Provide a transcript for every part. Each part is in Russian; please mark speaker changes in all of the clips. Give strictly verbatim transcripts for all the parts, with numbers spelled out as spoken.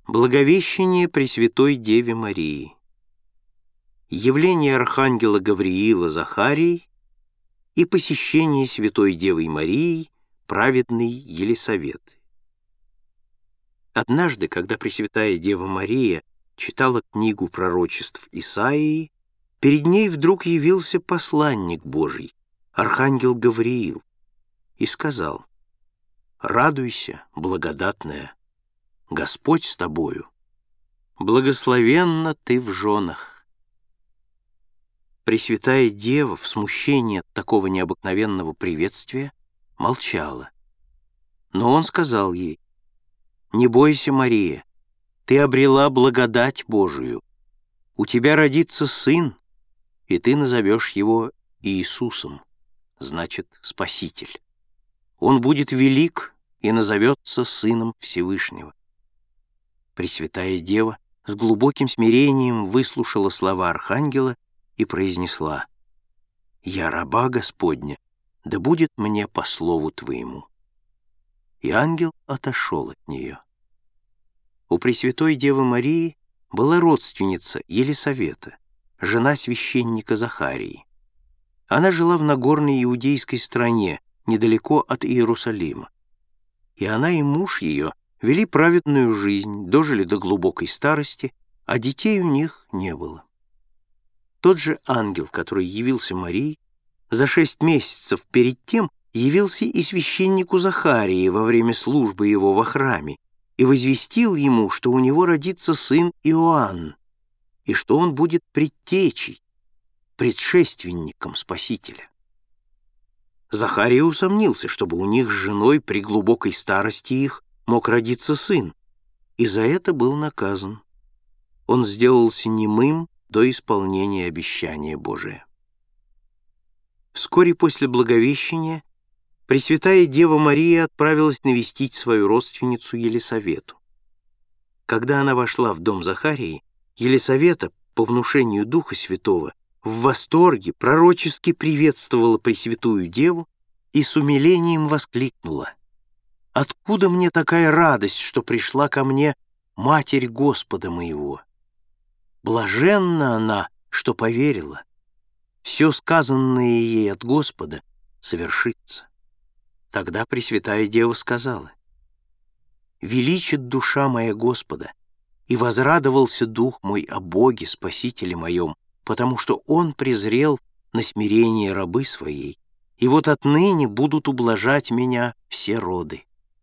Speaker 1: Благовещение Пресвятой Деве Марии. Явление архангела Гавриила Захарии и посещение Святой Девой Марии праведной Елисаветы. Однажды, когда Пресвятая Дева Мария читала книгу пророчеств Исаии, перед ней вдруг явился посланник Божий, архангел Гавриил, и сказал: «Радуйся, благодатная, Господь с тобою, благословенна ты в женах». Пресвятая Дева в смущении от такого необыкновенного приветствия молчала. Но он сказал ей: «Не бойся, Мария, ты обрела благодать Божию. У тебя родится сын, и ты назовешь его Иисусом, значит, Спаситель. Он будет велик и назовется Сыном Всевышнего». Пресвятая Дева с глубоким смирением выслушала слова архангела и произнесла: «Я раба Господня, да будет мне по слову твоему». И ангел отошел от нее. У Пресвятой Девы Марии была родственница Елисавета, жена священника Захарии. Она жила в Нагорной иудейской стране, недалеко от Иерусалима. И она и муж ее вели праведную жизнь, дожили до глубокой старости, а детей у них не было. Тот же ангел, который явился Марии, за шесть месяцев перед тем явился и священнику Захарии во время службы его во храме и возвестил ему, что у него родится сын Иоанн, и что он будет предтечей, предшественником Спасителя. Захария усомнился, чтобы у них с женой при глубокой старости их мог родиться сын, и за это был наказан. Он сделался немым до исполнения обещания Божия. Вскоре после Благовещения Пресвятая Дева Мария отправилась навестить свою родственницу Елисавету. Когда она вошла в дом Захарии, Елисавета, по внушению Духа Святого, в восторге пророчески приветствовала Пресвятую Деву и с умилением воскликнула: «Откуда мне такая радость, что пришла ко мне Матерь Господа моего? Блаженна она, что поверила. Все сказанное ей от Господа совершится». Тогда Пресвятая Дева сказала: «Величит душа моя Господа, и возрадовался дух мой о Боге, Спасителе моем, потому что Он презрел на смирение рабы своей, и вот отныне будут ублажать меня все роды».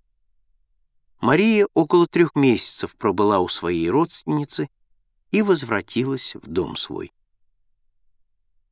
Speaker 1: Мария около трех месяцев пробыла у своей родственницы и возвратилась в дом свой.